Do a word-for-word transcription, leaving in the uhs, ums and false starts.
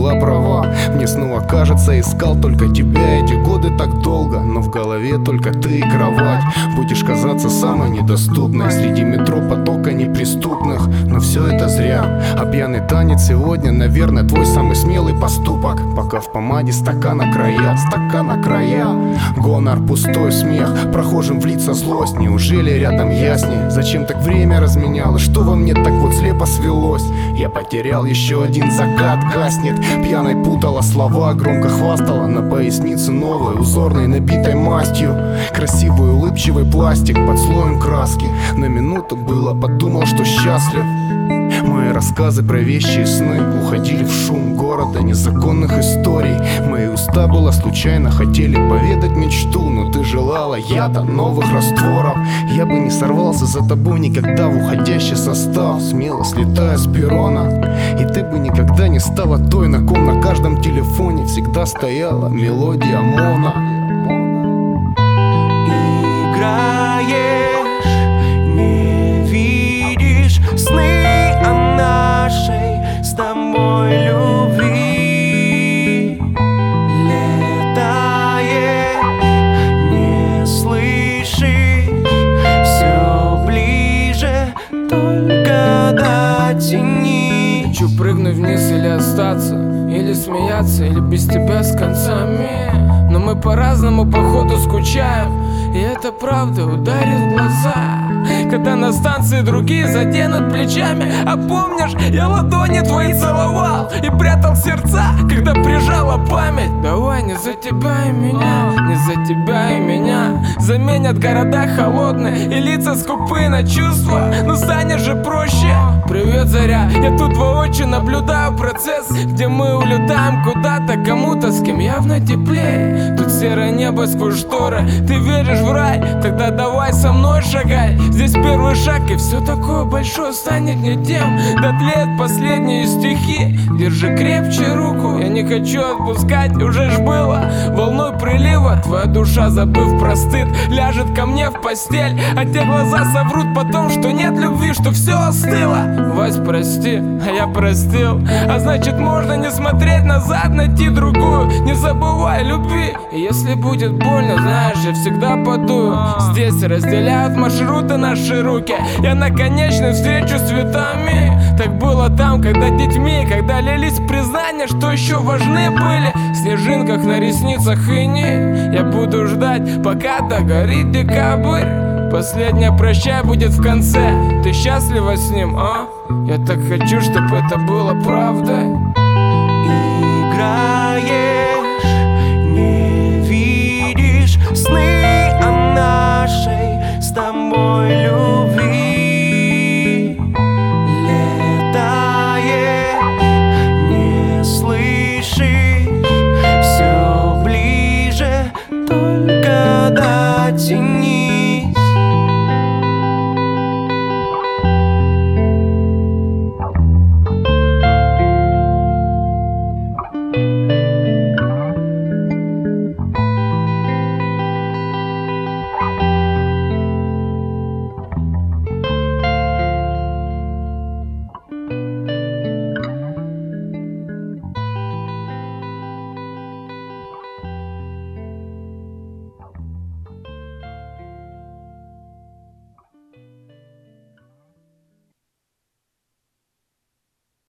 была права. Мне снова кажется, искал только тебя эти годы так долго, но в голове только ты и кровать. Будешь казаться самой недоступной среди метро потока неприступных, но все это зря. А пьяный танец сегодня, наверное, твой самый смелый поступок. Пока в помаде стакана края, стакана края. Гонор, пустой смех, прохожим в лица злость. Неужели рядом ясней? Зачем так время разменялось? Что во мне так вот слепо свелось? Я потерял еще один закат, гаснет. Пьяной путала слова, громко хвастала на пояснице новой, узорной, набитой мастью. Красивый улыбчивый пластик под слоем краски. На минуту было, подумал, что счастлив. Мои рассказы про вещи и сны уходили в шум города незаконных историй. Мои уста было случайно хотели поведать мечту, но ты желала яда, новых растворов. Я бы не сорвался за тобой никогда в уходящий состав, смело слетая с перрона. И ты бы никогда не стала той, на ком на каждом телефоне всегда стояла мелодия Мона. Играешь, не видишь сны о нашей с тобой любви. Летаешь, не слышишь, все ближе, только до тени. Хочу прыгнуть вниз или остаться, или смеяться, или без тебя с концами. Но мы по-разному походу скучаем, и это правда ударит в глаза, когда на станции другие заденут плечами. А помнишь, я ладони твои целовал и прятал сердца, когда прижала память. Давай не за тебя и меня, не за тебя и меня. Заменят города холодные и лица скупые на чувства, но станет же проще. Привет, Заря, я тут воочию наблюдаю процесс, где мы улетаем куда-то, кому-то, с кем явно теплее. Тут серое небо сквозь шторы, ты веришь в рай, тогда давай со мной шагай. Здесь первый шаг, и все такое большое станет не тем. Дотлеют последние стихи, держи крепче руку, я не хочу отпускать, уже ж было волной прилива. Твоя душа, забыв про стыд, ляжет ко мне в постель, а те глаза соврут потом, что нет любви, что все остыло. Вась, прости, а я простил, а значит можно не смотреть назад, найти другую. Не забывай любви, и если будет больно, знаешь, я всегда подую. Здесь разделяют маршруты наши руки, я на конечной встречу с цветами. Так было там, когда детьми, когда лились признания, что еще важны были. В снежинках на ресницах иней я буду ждать, пока догорит декабрь. Последнее прощай будет в конце. Ты счастлива с ним, а? Я так хочу, чтобы это было правдой.